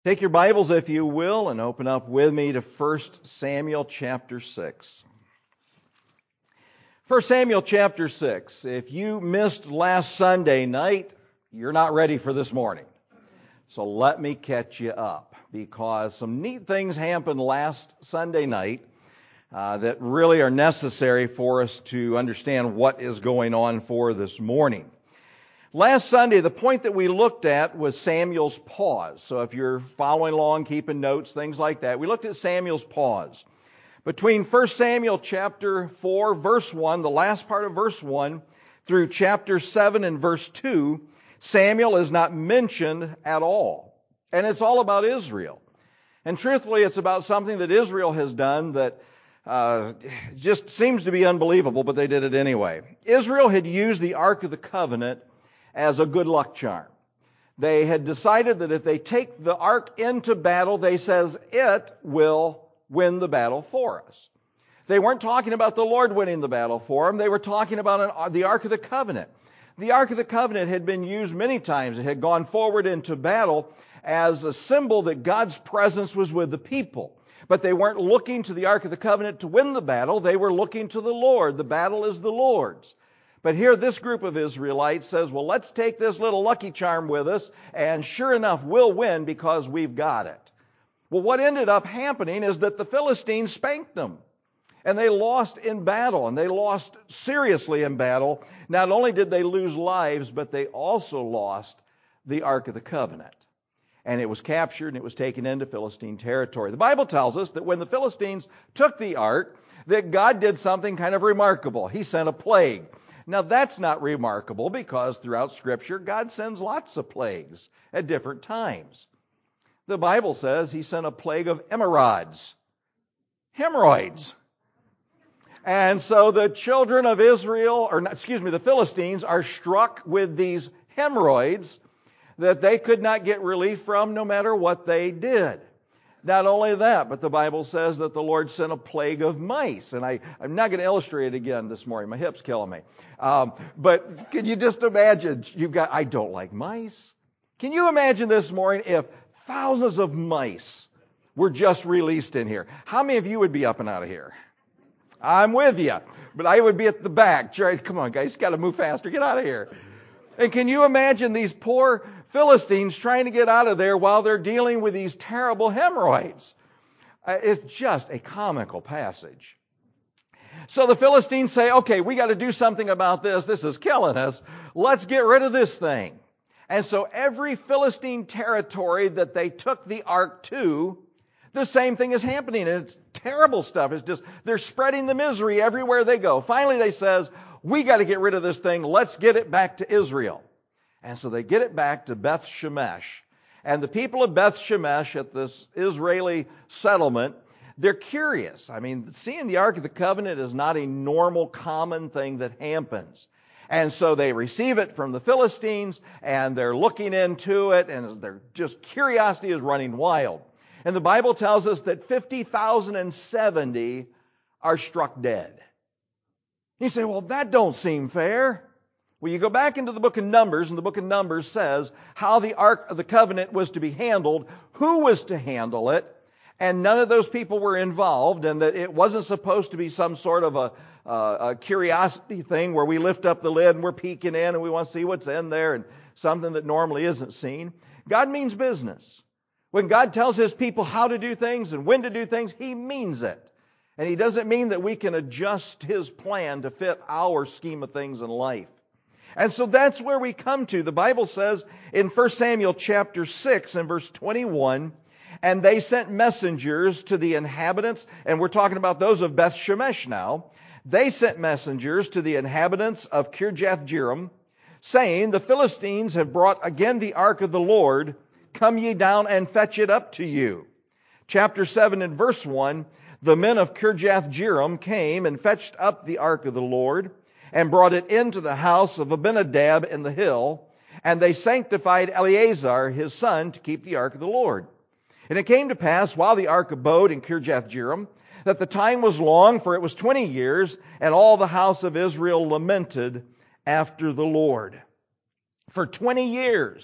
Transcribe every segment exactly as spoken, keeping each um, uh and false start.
Take your Bibles, if you will, and open up with me to First Samuel chapter six. First Samuel chapter six. If you missed last Sunday night, you're not ready for this morning. So let me catch you up, because some neat things happened last Sunday night uh, that really are necessary for us to understand what is going on for this morning. Last Sunday, the point that we looked at was Samuel's pause. So if you're following along, keeping notes, things like that, we looked at Samuel's pause. Between First Samuel chapter four, verse one, the last part of verse one, through chapter seven and verse two, Samuel is not mentioned at all. And it's all about Israel. And truthfully, it's about something that Israel has done that uh, just seems to be unbelievable, but they did it anyway. Israel had used the Ark of the Covenant as a good luck charm. They had decided that if they take the ark into battle, they says it will win the battle for us. They weren't talking about the Lord winning the battle for them. They were talking about an, the Ark of the Covenant. The Ark of the Covenant had been used many times. It had gone forward into battle as a symbol that God's presence was with the people. But they weren't looking to the Ark of the Covenant to win the battle. They were looking to the Lord. The battle is the Lord's. But here this group of Israelites says, well, let's take this little lucky charm with us, and sure enough, we'll win because we've got it. Well, what ended up happening is that the Philistines spanked them. And they lost in battle, and they lost seriously in battle. Not only did they lose lives, but they also lost the Ark of the Covenant. And it was captured, and it was taken into Philistine territory. The Bible tells us that when the Philistines took the Ark, that God did something kind of remarkable. He sent a plague. Now, that's not remarkable because throughout Scripture, God sends lots of plagues at different times. The Bible says He sent a plague of hemorrhoids. Hemorrhoids. And so the children of Israel, or excuse me, the Philistines are struck with these hemorrhoids that they could not get relief from no matter what they did. Not only that, but the Bible says that the Lord sent a plague of mice. And I, I'm not going to illustrate it again this morning. My hip's killing me. Um, but can you just imagine, you've got, I don't like mice. Can you imagine this morning if thousands of mice were just released in here? How many of you would be up and out of here? I'm with you. But I would be at the back. Come on, guys, got to move faster. Get out of here. And can you imagine these poor Philistines trying to get out of there while they're dealing with these terrible hemorrhoids? Uh, it's just a comical passage. So the Philistines say, okay, we got to do something about this. This is killing us. Let's get rid of this thing. And so every Philistine territory that they took the ark to, the same thing is happening. And it's terrible stuff. It's just, they're spreading the misery everywhere they go. Finally, they says, we got to get rid of this thing. Let's get it back to Israel. And so they get it back to Beth Shemesh. And the people of Beth Shemesh at this Israeli settlement, they're curious. I mean, seeing the Ark of the Covenant is not a normal, common thing that happens. And so they receive it from the Philistines, and they're looking into it, and their just curiosity is running wild. And the Bible tells us that fifty thousand seventy are struck dead. You say, well, that don't seem fair. Well, you go back into the book of Numbers, and the book of Numbers says how the Ark of the Covenant was to be handled, who was to handle it, and none of those people were involved, and that it wasn't supposed to be some sort of a, uh, a curiosity thing where we lift up the lid and we're peeking in and we want to see what's in there and something that normally isn't seen. God means business. When God tells His people how to do things and when to do things, He means it. And He doesn't mean that we can adjust His plan to fit our scheme of things in life. And so that's where we come to. The Bible says in First Samuel chapter six and verse twenty-one, and they sent messengers to the inhabitants, and we're talking about those of Beth Shemesh now. They sent messengers to the inhabitants of Kirjath-jearim, saying, the Philistines have brought again the ark of the Lord. Come ye down and fetch it up to you. Chapter seven and verse one, the men of Kirjath-jearim came and fetched up the ark of the Lord, and brought it into the house of Abinadab in the hill, and they sanctified Eleazar his son to keep the ark of the Lord. And it came to pass, while the ark abode in Kirjath-jearim, that the time was long, for it was twenty years, and all the house of Israel lamented after the Lord. For twenty years,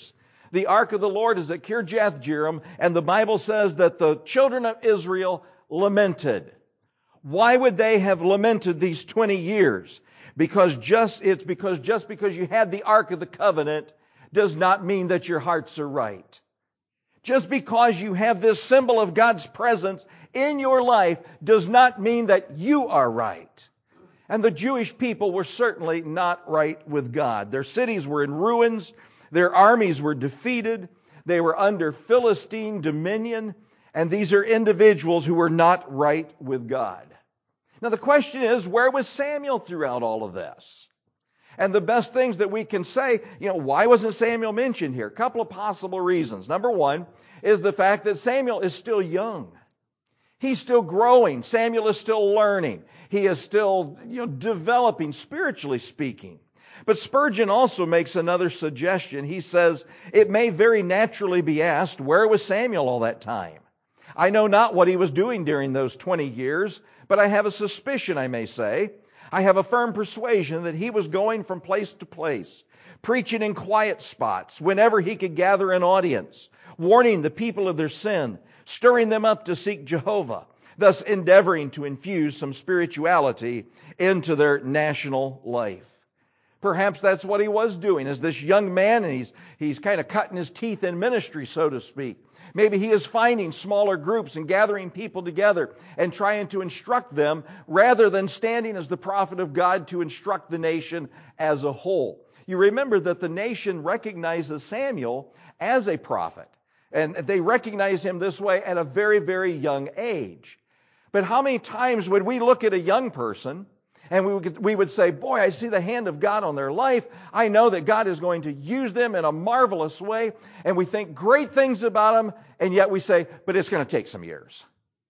The ark of the Lord is at Kirjath Jearim, and the Bible says that the children of Israel lamented. Why would they have lamented these twenty years? Because just, it's because just because you had the Ark of the Covenant does not mean that your hearts are right. Just because you have this symbol of God's presence in your life does not mean that you are right. And the Jewish people were certainly not right with God. Their cities were in ruins. Their armies were defeated. They were under Philistine dominion. And these are individuals who were not right with God. Now the question is, where was Samuel throughout all of this? And the best things that we can say, you know, why wasn't Samuel mentioned here? A couple of possible reasons. Number one is the fact that Samuel is still young. He's still growing. Samuel is still learning. He is still, you know, developing, spiritually speaking. But Spurgeon also makes another suggestion. He says, it may very naturally be asked, where was Samuel all that time? I know not what he was doing during those twenty years, but I have a suspicion, I may say. I have a firm persuasion that he was going from place to place, preaching in quiet spots whenever he could gather an audience, warning the people of their sin, stirring them up to seek Jehovah, thus endeavoring to infuse some spirituality into their national life. Perhaps that's what he was doing as this young man, and he's, he's kind of cutting his teeth in ministry, so to speak. Maybe he is finding smaller groups and gathering people together and trying to instruct them rather than standing as the prophet of God to instruct the nation as a whole. You remember that the nation recognizes Samuel as a prophet, and they recognize him this way at a very, very young age. But how many times would we look at a young person and we would, we would say, boy, I see the hand of God on their life. I know that God is going to use them in a marvelous way. And we think great things about them. And yet we say, but it's going to take some years.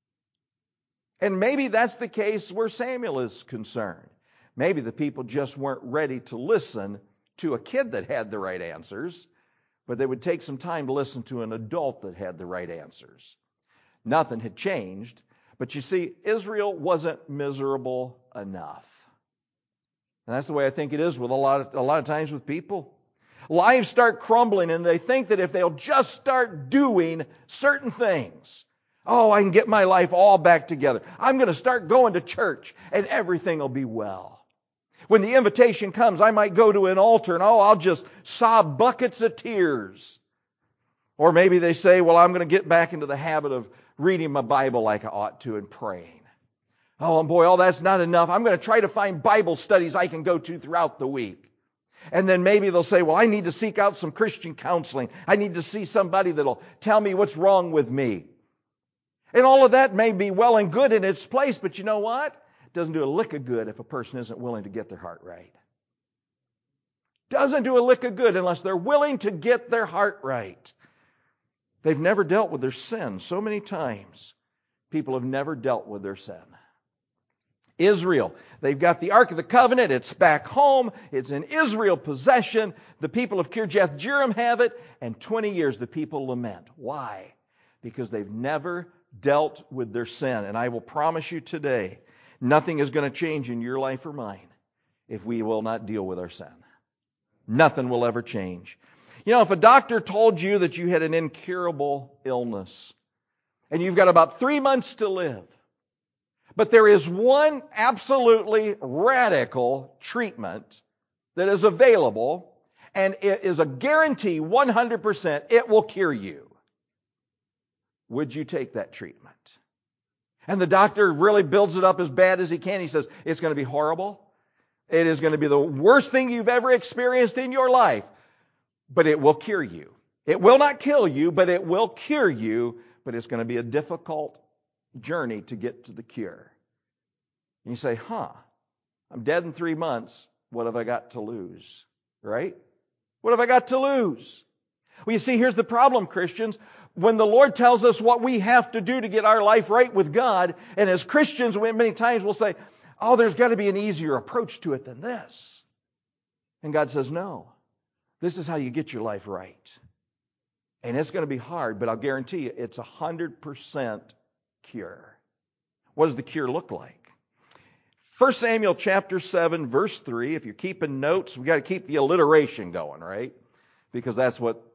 And maybe that's the case where Samuel is concerned. Maybe the people just weren't ready to listen to a kid that had the right answers, but they would take some time to listen to an adult that had the right answers. Nothing had changed. But you see, Israel wasn't miserable enough. And that's the way I think it is with a lot of, a lot of times with people. Lives start crumbling and they think that if they'll just start doing certain things, oh, I can get my life all back together. I'm going to start going to church and everything will be well. When the invitation comes, I might go to an altar and oh, I'll just sob buckets of tears. Or maybe they say, well, I'm going to get back into the habit of reading my Bible like I ought to and praying. Oh, and boy, all that's not enough. I'm going to try to find Bible studies I can go to throughout the week. And then maybe they'll say, well, I need to seek out some Christian counseling. I need to see somebody that'll tell me what's wrong with me. And all of that may be well and good in its place, but you know what? It doesn't do a lick of good if a person isn't willing to get their heart right. Doesn't do a lick of good unless they're willing to get their heart right. They've never dealt with their sin. So many times, people have never dealt with their sin. Israel, they've got the Ark of the Covenant. It's back home. It's in Israel possession. The people of Kirjath Jearim have it. And twenty years the people lament. Why? Because they've never dealt with their sin. And I will promise you today, nothing is going to change in your life or mine if we will not deal with our sin. Nothing will ever change. You know, if a doctor told you that you had an incurable illness and you've got about three months to live, but there is one absolutely radical treatment that is available, and it is a guarantee one hundred percent it will cure you, would you take that treatment? And the doctor really builds it up as bad as he can. He says, it's going to be horrible. It is going to be the worst thing you've ever experienced in your life, but it will cure you. It will not kill you, but it will cure you, but it's going to be a difficult journey to get to the cure. And you say, huh, I'm dead in three months. What have I got to lose? Right? What have I got to lose? Well, you see, here's the problem, Christians. When the Lord tells us what we have to do to get our life right with God, and as Christians, many times we'll say, oh, there's got to be an easier approach to it than this. And God says, no, this is how you get your life right. And it's going to be hard, but I'll guarantee you it's a one hundred percent cure. What does the cure look like? First Samuel chapter seven, verse three. If you're keeping notes, we've got to keep the alliteration going, right? Because that's what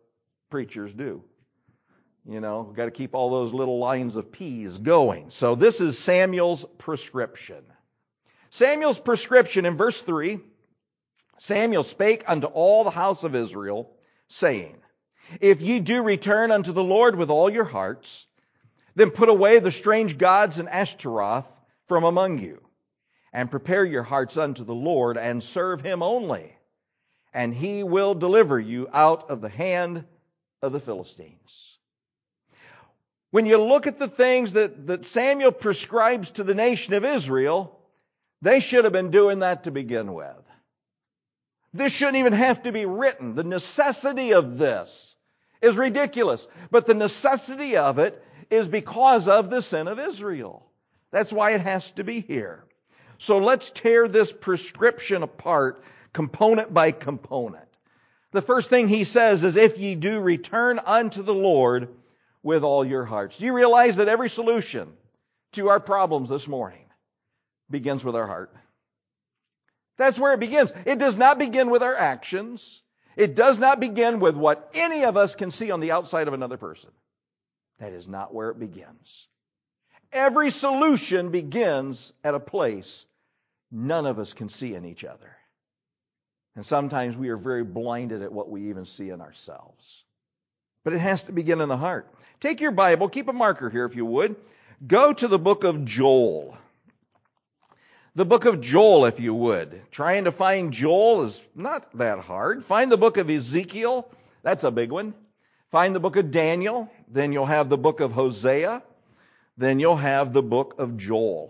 preachers do. You know, we've got to keep all those little lines of P's going. So this is Samuel's prescription. Samuel's prescription in verse three, Samuel spake unto all the house of Israel, saying, If ye do return unto the Lord with all your hearts, then put away the strange gods and Ashtaroth from among you, and prepare your hearts unto the Lord, and serve Him only, and He will deliver you out of the hand of the Philistines. When you look at the things that, that Samuel prescribes to the nation of Israel, they should have been doing that to begin with. This shouldn't even have to be written. The necessity of this is ridiculous. But the necessity of it is because of the sin of Israel. That's why it has to be here. So let's tear this prescription apart, component by component. The first thing he says is, if ye do return unto the Lord with all your hearts. Do you realize that every solution to our problems this morning begins with our heart? That's where it begins. It does not begin with our actions. It does not begin with what any of us can see on the outside of another person. That is not where it begins. Every solution begins at a place none of us can see in each other. And sometimes we are very blinded at what we even see in ourselves. But it has to begin in the heart. Take your Bible, keep a marker here if you would. Go to the book of Joel. The book of Joel, if you would. Trying to find Joel is not that hard. Find the book of Ezekiel. That's a big one. Find the book of Daniel. Then you'll have the book of Hosea. Then you'll have the book of Joel.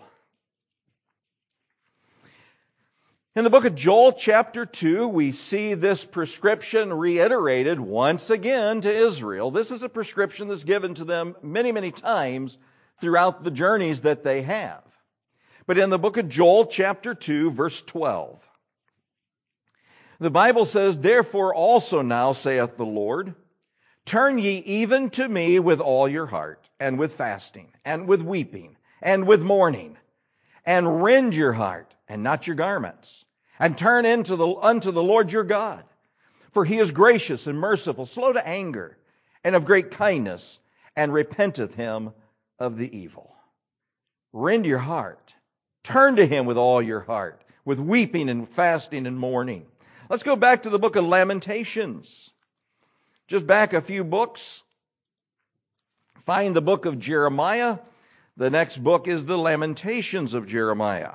In the book of Joel, chapter two, we see this prescription reiterated once again to Israel. This is a prescription that's given to them many, many times throughout the journeys that they have. But in the book of Joel, chapter two, verse twelve, the Bible says, Therefore also now saith the Lord, Turn ye even to me with all your heart, and with fasting, and with weeping, and with mourning, and rend your heart, and not your garments, and turn into the, unto the Lord your God. For He is gracious and merciful, slow to anger, and of great kindness, and repenteth him of the evil. Rend your heart. Turn to Him with all your heart, with weeping and fasting and mourning. Let's go back to the book of Lamentations. Just back a few books. Find the book of Jeremiah. The next book is the Lamentations of Jeremiah.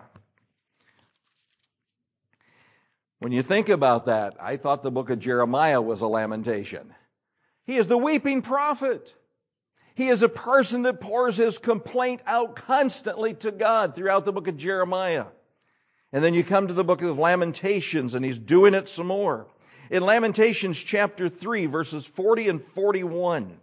When you think about that, I thought the book of Jeremiah was a lamentation. He is the weeping prophet. He is a person that pours his complaint out constantly to God throughout the book of Jeremiah. And then you come to the book of Lamentations, and he's doing it some more. In Lamentations chapter three, verses forty and forty-one.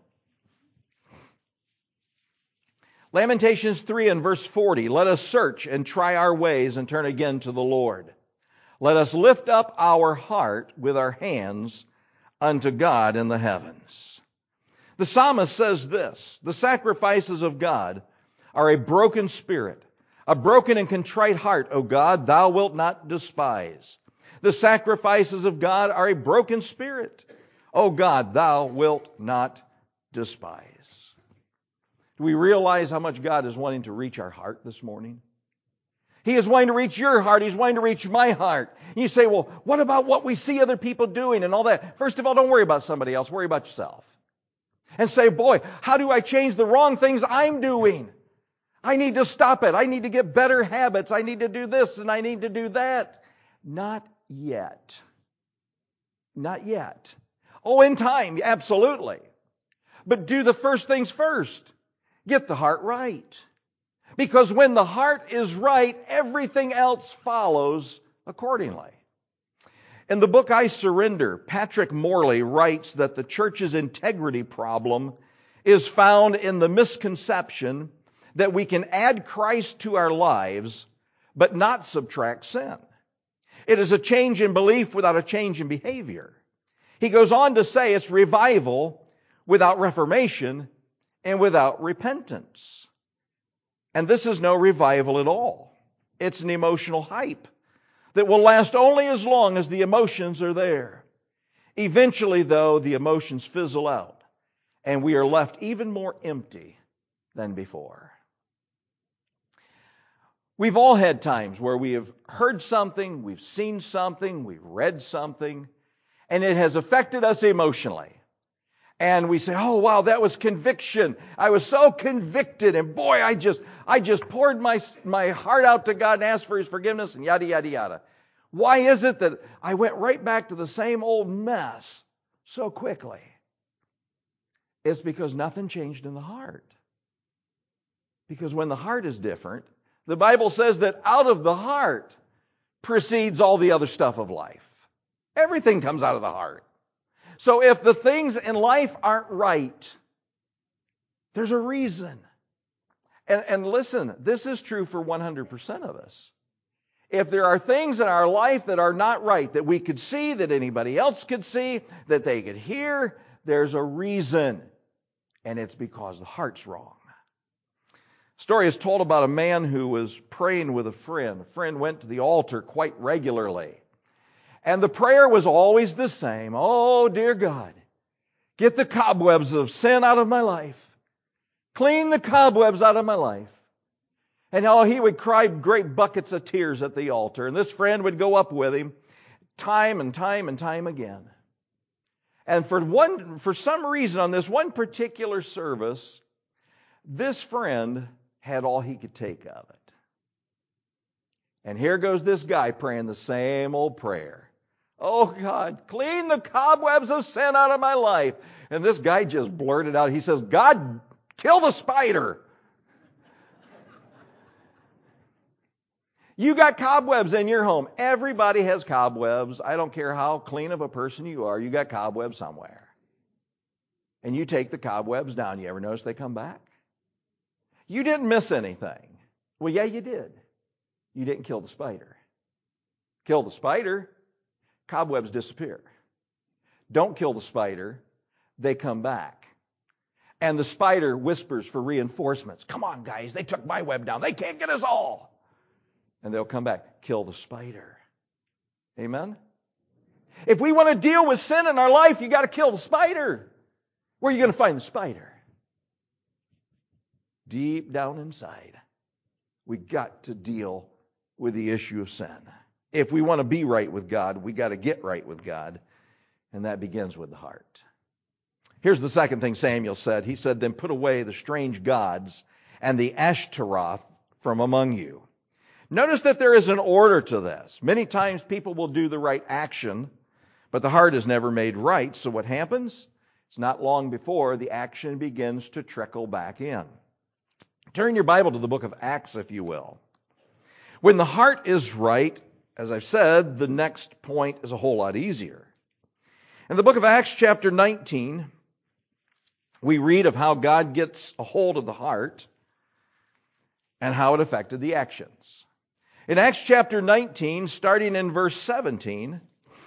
Lamentations three and verse forty. Let us search and try our ways and turn again to the Lord. Let us lift up our heart with our hands unto God in the heavens. The psalmist says this, the sacrifices of God are a broken spirit, a broken and contrite heart, O God, thou wilt not despise. The sacrifices of God are a broken spirit, O God, thou wilt not despise. Do we realize how much God is wanting to reach our heart this morning? He is wanting to reach your heart. He's wanting to reach my heart. And you say, well, what about what we see other people doing and all that? First of all, don't worry about somebody else. Worry about yourself. And say, boy, how do I change the wrong things I'm doing? I need to stop it. I need to get better habits. I need to do this and I need to do that. Not yet. Not yet. Oh, in time, absolutely. But do the first things first. Get the heart right. Because when the heart is right, everything else follows accordingly. In the book I Surrender, Patrick Morley writes that the church's integrity problem is found in the misconception that we can add Christ to our lives, but not subtract sin. It is a change in belief without a change in behavior. He goes on to say it's revival without reformation and without repentance. And this is no revival at all. It's an emotional hype that will last only as long as the emotions are there. Eventually, though, the emotions fizzle out, and we are left even more empty than before. We've all had times where we have heard something, we've seen something, we've read something, and it has affected us emotionally. And we say, oh, wow, that was conviction. I was so convicted, and boy, I just I just poured my, my heart out to God and asked for His forgiveness, and yada, yada, yada. Why is it that I went right back to the same old mess so quickly? It's because nothing changed in the heart. Because when the heart is different, the Bible says that out of the heart proceeds all the other stuff of life. Everything comes out of the heart. So if the things in life aren't right, there's a reason. And, and listen, this is true for one hundred percent of us. If there are things in our life that are not right, that we could see, that anybody else could see, that they could hear, there's a reason. And it's because the heart's wrong. A story is told about a man who was praying with a friend. A friend went to the altar quite regularly. And the prayer was always the same. Oh, dear God, get the cobwebs of sin out of my life. Clean the cobwebs out of my life. And oh, he would cry great buckets of tears at the altar. And this friend would go up with him time and time and time again. And for one, for some reason on this one particular service, this friend had all he could take of it. And here goes this guy praying the same old prayer. Oh God, clean the cobwebs of sin out of my life. And this guy just blurted out, he says, God, kill the spider. You got cobwebs in your home. Everybody has cobwebs. I don't care how clean of a person you are, you got cobwebs somewhere. And you take the cobwebs down. You ever notice they come back? You didn't miss anything. Well, yeah, you did. You didn't kill the spider. Kill the spider, cobwebs disappear. Don't kill the spider, they come back. And the spider whispers for reinforcements. Come on, guys, they took my web down. They can't get us all. And they'll come back. Kill the spider. Amen? If we want to deal with sin in our life, you got to kill the spider. Where are you going to find the spider? Deep down inside. We got to deal with the issue of sin. If we want to be right with God, we got to get right with God. And that begins with the heart. Here's the second thing Samuel said. He said, then put away the strange gods and the Ashtaroth from among you. Notice that there is an order to this. Many times people will do the right action, but the heart is never made right. So what happens? It's not long before the action begins to trickle back in. Turn your Bible to the book of Acts, if you will. When the heart is right, as I've said, the next point is a whole lot easier. In the book of Acts, chapter nineteen, we read of how God gets a hold of the heart and how it affected the actions. In Acts chapter nineteen, starting in verse seventeen,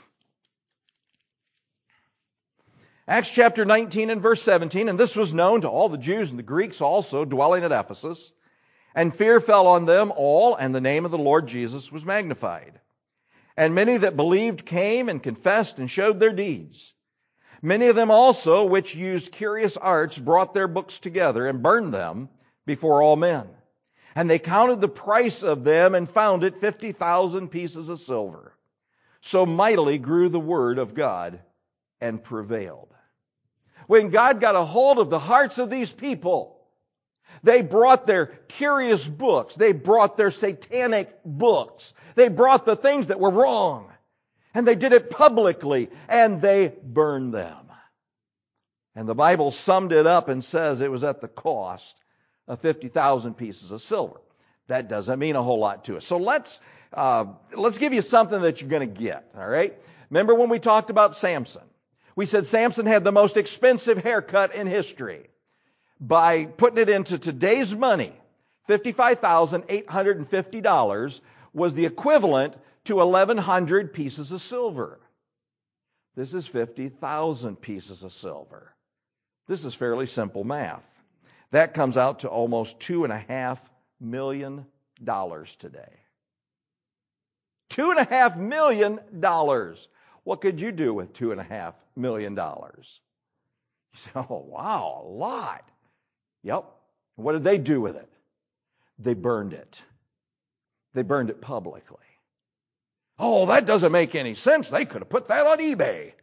Acts chapter nineteen and verse seventeen, and this was known to all the Jews and the Greeks also dwelling at Ephesus, and fear fell on them all, and the name of the Lord Jesus was magnified. And many that believed came and confessed and showed their deeds. Many of them also, which used curious arts, brought their books together and burned them before all men. And they counted the price of them and found it fifty thousand pieces of silver. So mightily grew the word of God and prevailed. When God got a hold of the hearts of these people, they brought their curious books. They brought their satanic books. They brought the things that were wrong. And they did it publicly. And they burned them. And the Bible summed it up and says it was at the cost of fifty thousand pieces of silver. That doesn't mean a whole lot to us. So let's uh, let's give you something that you're going to get. All right? Remember when we talked about Samson? We said Samson had the most expensive haircut in history. By putting it into today's money, fifty-five thousand eight hundred fifty dollars was the equivalent to eleven hundred pieces of silver. This is fifty thousand pieces of silver. This is fairly simple math. That comes out to almost two and a half million dollars today. Two and a half million dollars. What could you do with two and a half million dollars? You say, oh, wow, a lot. Yep. What did they do with it? They burned it. They burned it publicly. Oh, that doesn't make any sense. They could have put that on eBay.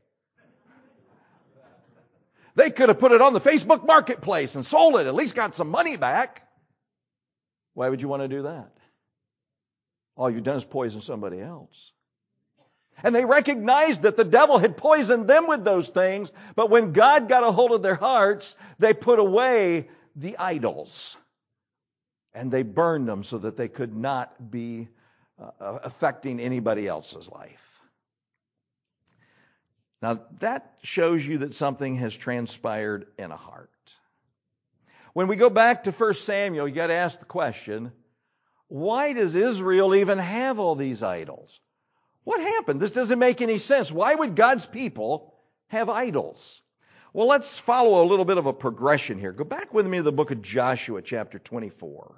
They could have put it on the Facebook marketplace and sold it, at least got some money back. Why would you want to do that? All you've done is poison somebody else. And they recognized that the devil had poisoned them with those things, but when God got a hold of their hearts, they put away the idols. And they burned them so that they could not be uh, affecting anybody else's life. Now, that shows you that something has transpired in a heart. When we go back to First Samuel, you got to ask the question, why does Israel even have all these idols? What happened? This doesn't make any sense. Why would God's people have idols? Well, let's follow a little bit of a progression here. Go back with me to the book of Joshua, chapter twenty-four.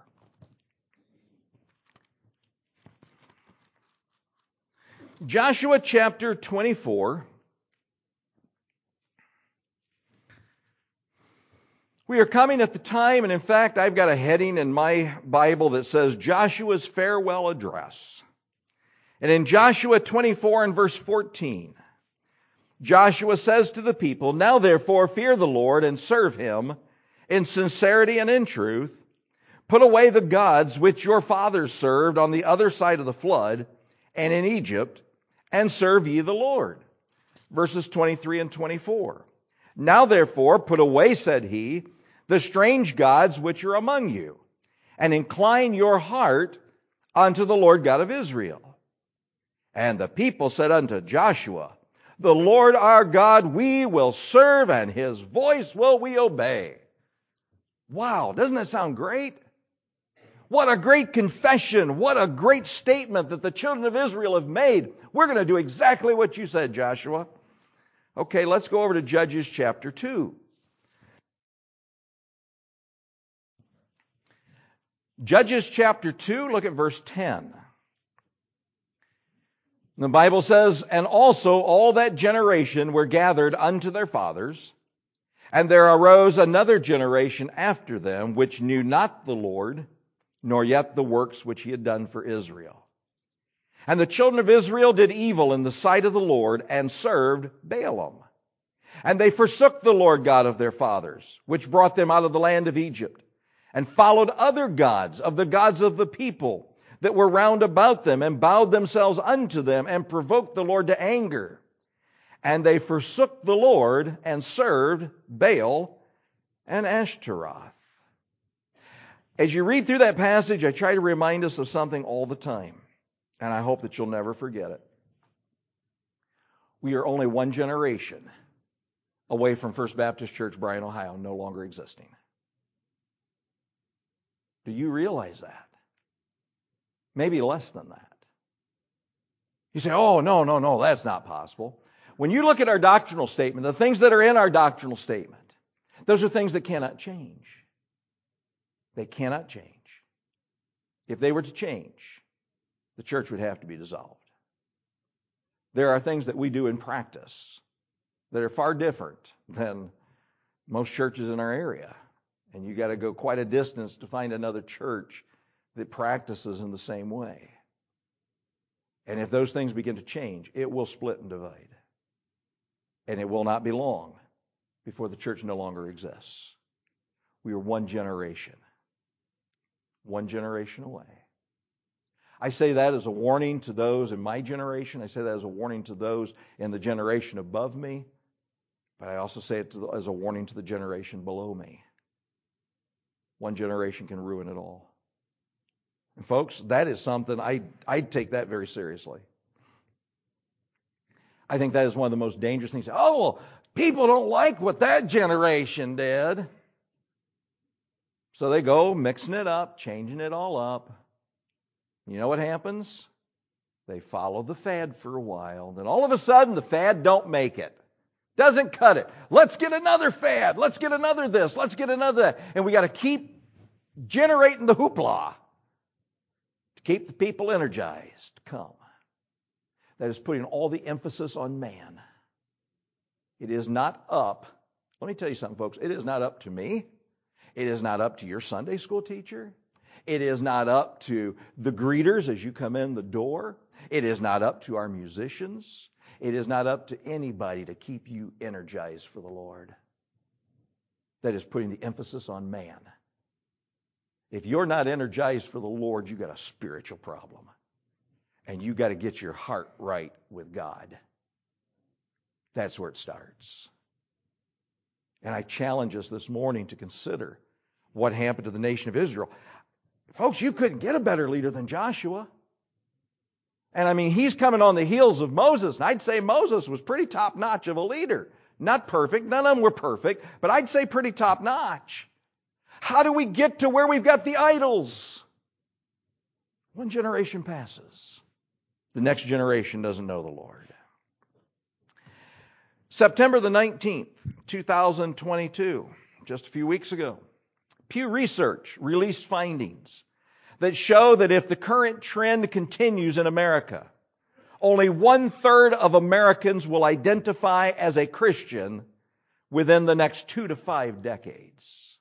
Joshua chapter twenty-four. We are coming at the time, and in fact, I've got a heading in my Bible that says Joshua's farewell address. And in Joshua twenty-four and verse fourteen, Joshua says to the people, "Now therefore fear the Lord and serve Him in sincerity and in truth. Put away the gods which your fathers served on the other side of the flood and in Egypt, and serve ye the Lord." Verses twenty-three and twenty-four. "Now therefore put away, said he, the strange gods which are among you, and incline your heart unto the Lord God of Israel. And the people said unto Joshua, The Lord our God we will serve, and His voice will we obey." Wow, doesn't that sound great? What a great confession. What a great statement that the children of Israel have made. We're going to do exactly what you said, Joshua. Okay, let's go over to Judges chapter two. Judges chapter two, look at verse ten. The Bible says, "And also all that generation were gathered unto their fathers, and there arose another generation after them, which knew not the Lord, nor yet the works which He had done for Israel. And the children of Israel did evil in the sight of the Lord, and served Baalim. And they forsook the Lord God of their fathers, which brought them out of the land of Egypt, and followed other gods of the gods of the people that were round about them, and bowed themselves unto them, and provoked the Lord to anger. And they forsook the Lord, and served Baal and Ashtaroth." As you read through that passage, I try to remind us of something all the time, and I hope that you'll never forget it. We are only one generation away from First Baptist Church, Bryan, Ohio, no longer existing. Do you realize that? Maybe less than that. You say, oh, no, no, no, that's not possible. When you look at our doctrinal statement, the things that are in our doctrinal statement, those are things that cannot change. They cannot change. If they were to change, the church would have to be dissolved. There are things that we do in practice that are far different than most churches in our area. And you got to go quite a distance to find another church that practices in the same way. And if those things begin to change, it will split and divide. And it will not be long before the church no longer exists. We are one generation. One generation away. I say that as a warning to those in my generation. I say that as a warning to those in the generation above me. But I also say it to the, as a warning to the generation below me. One generation can ruin it all. And folks, that is something, I, I take that very seriously. I think that is one of the most dangerous things. Oh, well, people don't like what that generation did. So they go mixing it up, changing it all up. You know what happens? They follow the fad for a while. Then all of a sudden, the fad don't make it. Doesn't cut it. Let's get another fad. Let's get another this. Let's get another that. And we got to keep generating the hoopla to keep the people energized to come. that is putting all the emphasis on man. It is not up. Let me tell you something, folks. It is not up to me. It is not up to your Sunday school teacher. It is not up to the greeters as you come in the door. It is not up to our musicians. It is not up to anybody to keep you energized for the Lord. That is putting the emphasis on man. If you're not energized for the Lord, you've got a spiritual problem. And you've got to get your heart right with God. That's where it starts. And I challenge us this morning to consider what happened to the nation of Israel. Folks, you couldn't get a better leader than Joshua. And I mean, he's coming on the heels of Moses. And I'd say Moses was pretty top-notch of a leader. Not perfect. None of them were perfect. But I'd say pretty top-notch. How do we get to where we've got the idols? One generation passes. The next generation doesn't know the Lord. September the nineteenth, two thousand twenty-two, just a few weeks ago, Pew Research released findings that show that if the current trend continues in America, only one-third of Americans will identify as a Christian within the next two to five decades.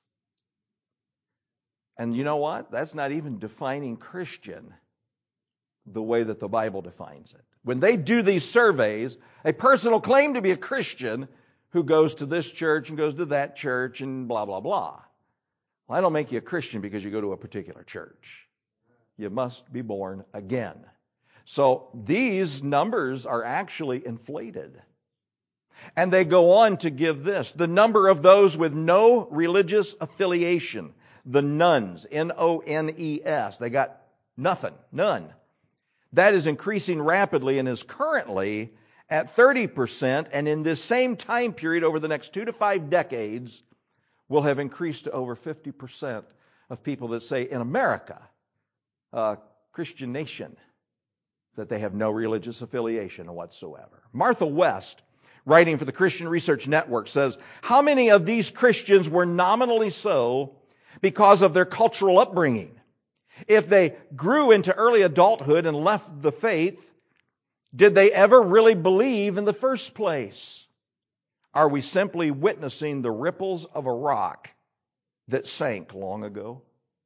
And you know what? That's not even defining Christian the way that the Bible defines it. When they do these surveys, a person will claim to be a Christian who goes to this church and goes to that church and blah, blah, blah. Well, I don't make you a Christian because you go to a particular church. You must be born again. So these numbers are actually inflated. And they go on to give this. The number of those with no religious affiliation, the nones, N O N E S, they got nothing, none. That is increasing rapidly and is currently at thirty percent, and in this same time period over the next two to five decades will have increased to over fifty percent of people that say in America, a Christian nation, that they have no religious affiliation whatsoever. Martha West, writing for the Christian Research Network, says, how many of these Christians were nominally so because of their cultural upbringing? If they grew into early adulthood and left the faith, did they ever really believe in the first place? Are we simply witnessing the ripples of a rock that sank long ago?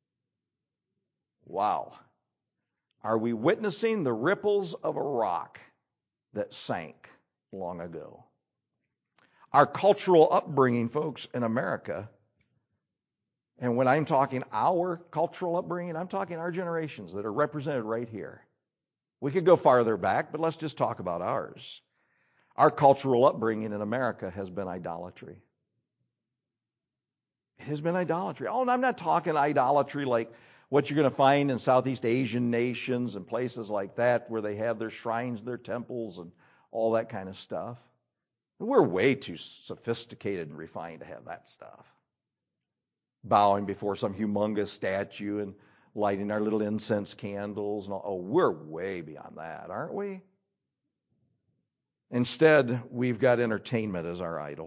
Wow. Are we witnessing the ripples of a rock that sank long ago? Our cultural upbringing, folks, in America, and when I'm talking our cultural upbringing, I'm talking our generations that are represented right here. We could go farther back, but let's just talk about ours. Our cultural upbringing in America has been idolatry. It has been idolatry. Oh, and I'm not talking idolatry like what you're going to find in Southeast Asian nations and places like that where they have their shrines, their temples, and all that kind of stuff. We're way too sophisticated and refined to have that stuff. Bowing before some humongous statue and lighting our little incense candles. And all. Oh, we're way beyond that, aren't we? Instead, we've got entertainment as our idol.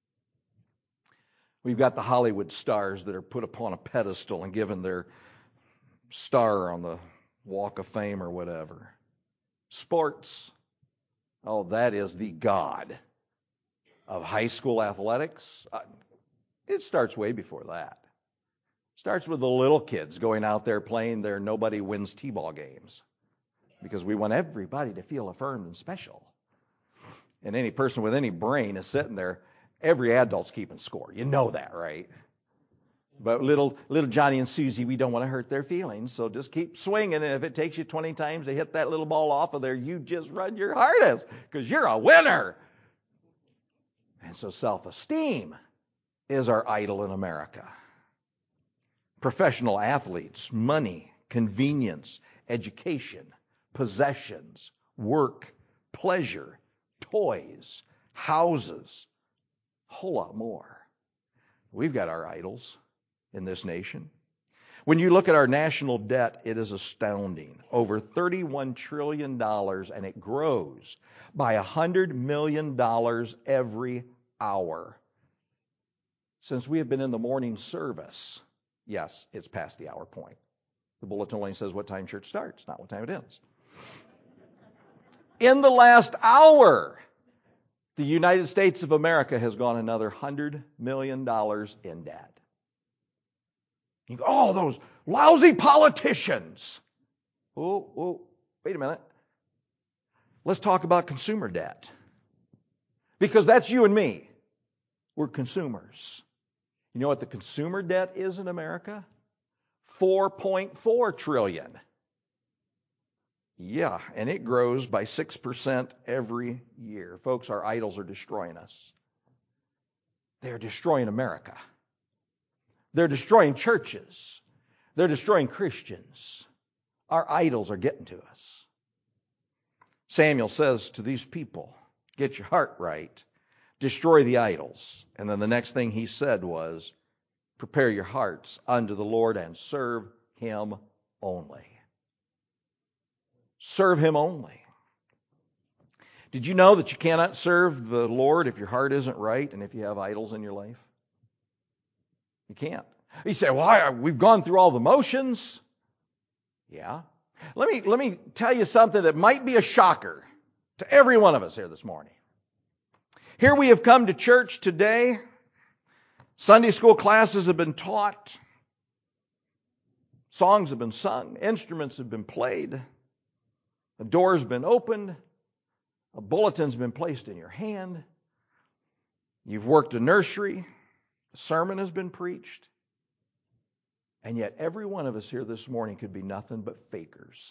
We've got the Hollywood stars that are put upon a pedestal and given their star on the Walk of Fame or whatever. Sports. Oh, that is the god of high school athletics. Uh, it starts way before that. It starts with the little kids going out there playing their nobody wins t-ball games because we want everybody to feel affirmed and special. And any person with any brain is sitting there, every adult's keeping score. You know that, right? But little little Johnny and Susie, we don't want to hurt their feelings, so just keep swinging. And if it takes you twenty times to hit that little ball off of there, you just run your hardest because you're a winner. And so self-esteem is our idol in America. Professional athletes, money, convenience, education, possessions, work, pleasure, toys, houses, a whole lot more. We've got our idols in this nation. When you look at our national debt, it is astounding. Over thirty-one trillion dollars, and it grows by one hundred million dollars every hour. Since we have been in the morning service, yes, it's past the hour point. The bulletin only says what time church starts, not what time it ends. In the last hour, the United States of America has gone another one hundred million dollars in debt. You go, oh, those lousy politicians. Oh, oh, wait a minute. Let's talk about consumer debt. Because that's you and me. We're consumers. You know what the consumer debt is in America? four point four trillion dollars. Yeah, and it grows by six percent every year. Folks, our idols are destroying us. They're destroying America. They're destroying churches. They're destroying Christians. Our idols are getting to us. Samuel says to these people, get your heart right, destroy the idols. And then the next thing he said was, prepare your hearts unto the Lord and serve Him only. Serve Him only. Did you know that you cannot serve the Lord if your heart isn't right and if you have idols in your life? You can't. You say, well, I, we've gone through all the motions. Yeah. Let me, let me tell you something that might be a shocker to every one of us here this morning. Here we have come to church today. Sunday school classes have been taught. Songs have been sung. Instruments have been played. A door's been opened. A bulletin's been placed in your hand. You've worked a nursery. A sermon has been preached. And yet every one of us here this morning could be nothing but fakers.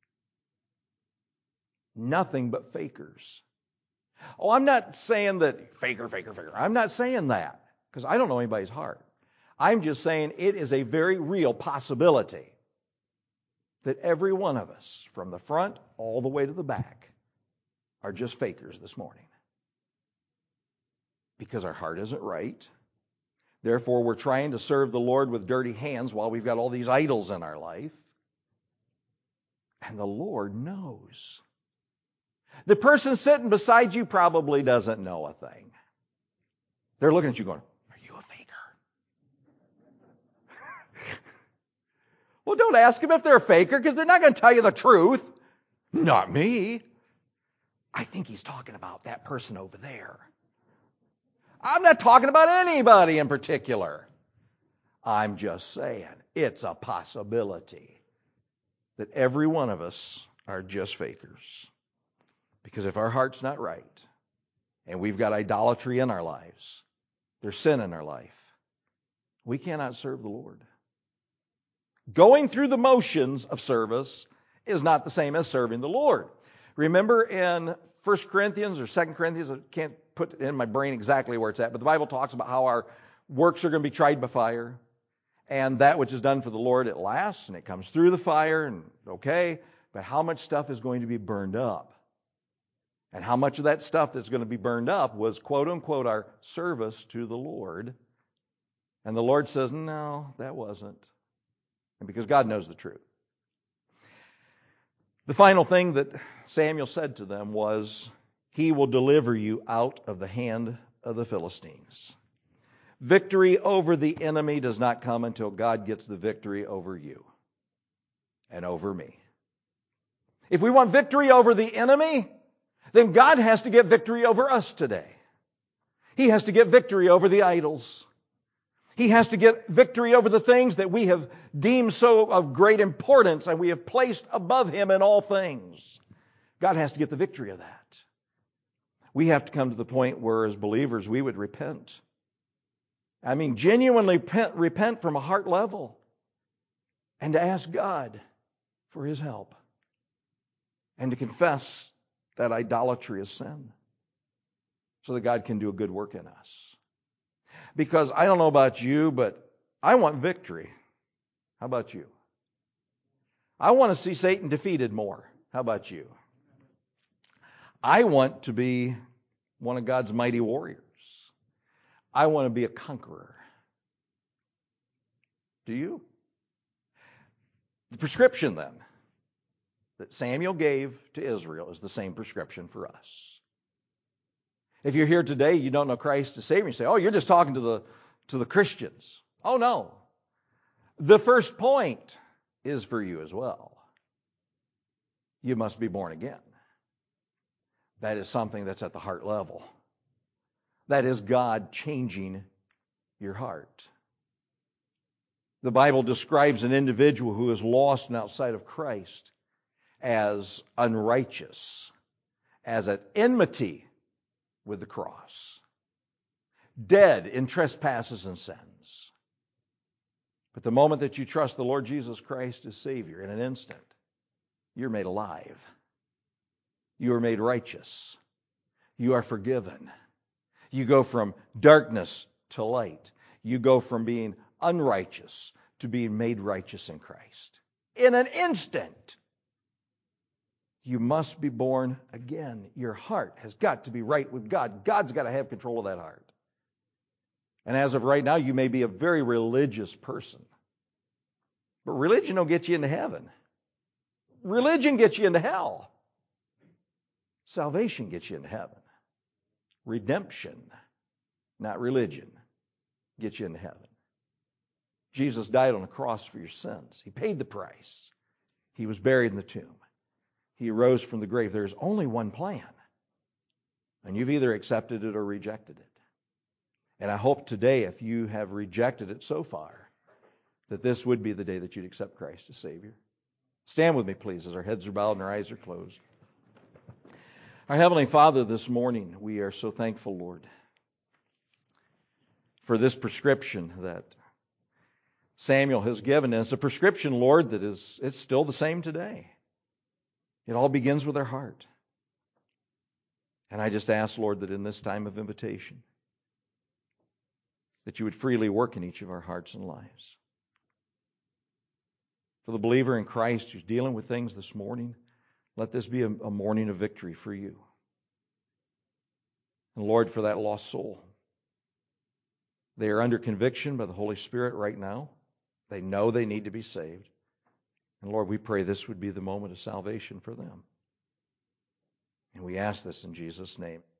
Nothing but fakers. Oh, I'm not saying that faker, faker, faker. I'm not saying that because I don't know anybody's heart. I'm just saying it is a very real possibility that every one of us, from the front all the way to the back, are just fakers this morning. Because our heart isn't right. Therefore, we're trying to serve the Lord with dirty hands while we've got all these idols in our life. And the Lord knows. The person sitting beside you probably doesn't know a thing. They're looking at you going, are you a faker? Well, don't ask them if they're a faker because they're not going to tell you the truth. Not me. I think he's talking about that person over there. I'm not talking about anybody in particular. I'm just saying it's a possibility that every one of us are just fakers. Because if our heart's not right, and we've got idolatry in our lives, there's sin in our life, we cannot serve the Lord. Going through the motions of service is not the same as serving the Lord. Remember in First Corinthians or Second Corinthians, I can't put it in my brain exactly where it's at, but the Bible talks about how our works are going to be tried by fire, and that which is done for the Lord, it lasts, and it comes through the fire, and okay, but how much stuff is going to be burned up? And how much of that stuff that's going to be burned up was, quote unquote, our service to the Lord. And the Lord says, no, that wasn't. And because God knows the truth. The final thing that Samuel said to them was, He will deliver you out of the hand of the Philistines. Victory over the enemy does not come until God gets the victory over you and over me. If we want victory over the enemy, then God has to get victory over us today. He has to get victory over the idols. He has to get victory over the things that we have deemed so of great importance and we have placed above Him in all things. God has to get the victory of that. We have to come to the point where as believers we would repent. I mean, genuinely repent, repent from a heart level and to ask God for His help and to confess that idolatry is sin so that God can do a good work in us. Because I don't know about you, but I want victory. How about you? I want to see Satan defeated more. How about you? I want to be one of God's mighty warriors. I want to be a conqueror. Do you? The prescription then that Samuel gave to Israel is the same prescription for us. If you're here today, you don't know Christ as Savior, you say, oh, you're just talking to the, to the Christians. Oh, no. The first point is for you as well. You must be born again. That is something that's at the heart level. That is God changing your heart. The Bible describes an individual who is lost and outside of Christ as unrighteous, as at enmity with the cross, dead in trespasses and sins. But the moment that you trust the Lord Jesus Christ as Savior, in an instant, you're made alive. You are made righteous. You are forgiven. You go from darkness to light. You go from being unrighteous to being made righteous in Christ. In an instant. You must be born again. Your heart has got to be right with God. God's got to have control of that heart. And as of right now, you may be a very religious person. But religion don't get you into heaven. Religion gets you into hell. Salvation gets you into heaven. Redemption, not religion, gets you into heaven. Jesus died on the cross for your sins. He paid the price. He was buried in the tomb. He arose from the grave. There is only one plan. And you've either accepted it or rejected it. And I hope today, if you have rejected it so far, that this would be the day that you'd accept Christ as Savior. Stand with me, please, as our heads are bowed and our eyes are closed. Our Heavenly Father, this morning, we are so thankful, Lord, for this prescription that Samuel has given. And it's a prescription, Lord, that is it's still the same today. It all begins with our heart. And I just ask, Lord, that in this time of invitation, that you would freely work in each of our hearts and lives. For the believer in Christ who's dealing with things this morning, let this be a, a morning of victory for you. And Lord, for that lost soul, they are under conviction by the Holy Spirit right now. They know they need to be saved. And Lord, we pray this would be the moment of salvation for them. And we ask this in Jesus' name.